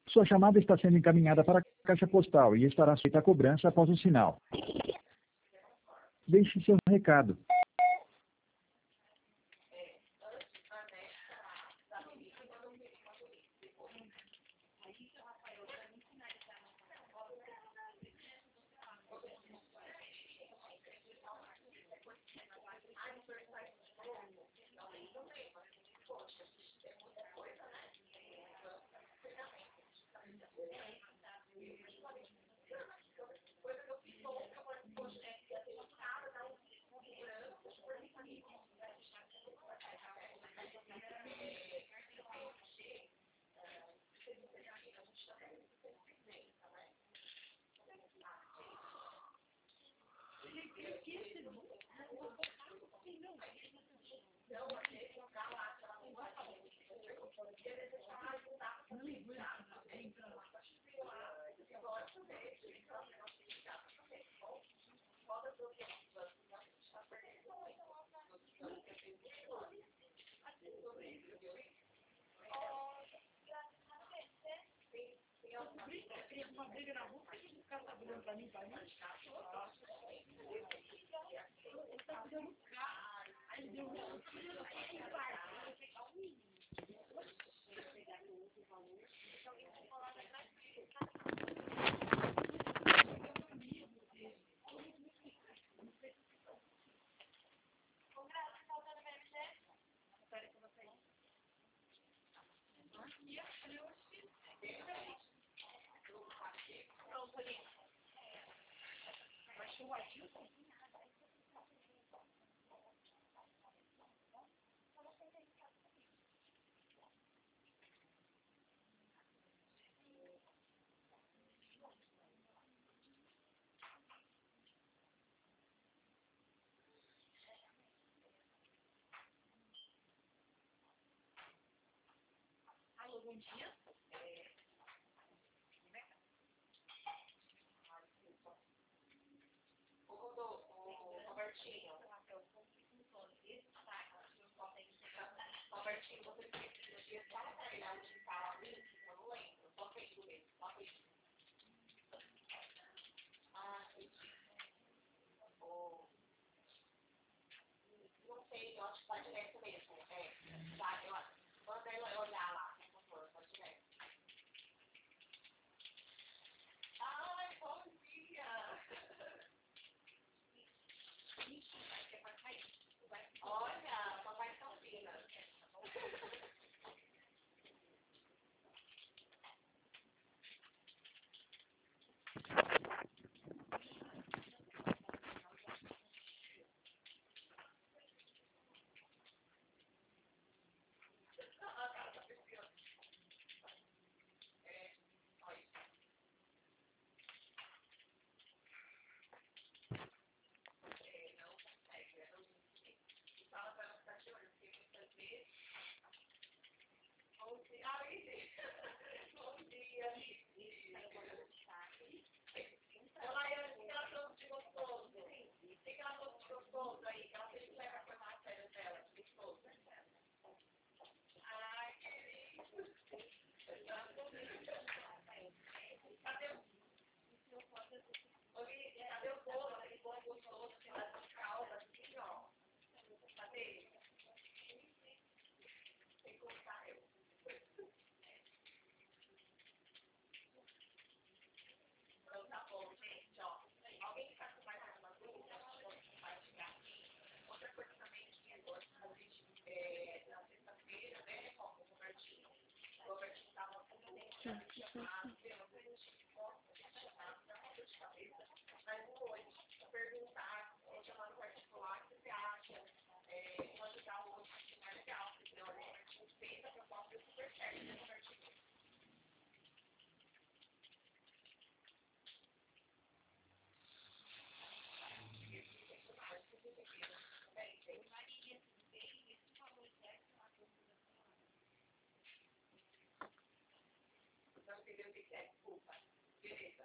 Sua chamada está sendo encaminhada para a caixa postal e estará sujeita a cobrança após o sinal. Deixe seu recado. Bom dia. O Robertinho, você precisa só terminar de falar ali, eu não lembro, só fez do mesmo, só fez. Não sei, eu acho que vai direto mesmo. Tá, eu acho. Manda ela olhar lá, por favor, vai direto. Ai, bom dia! Olha, papai está fina. Desculpa. Beleza.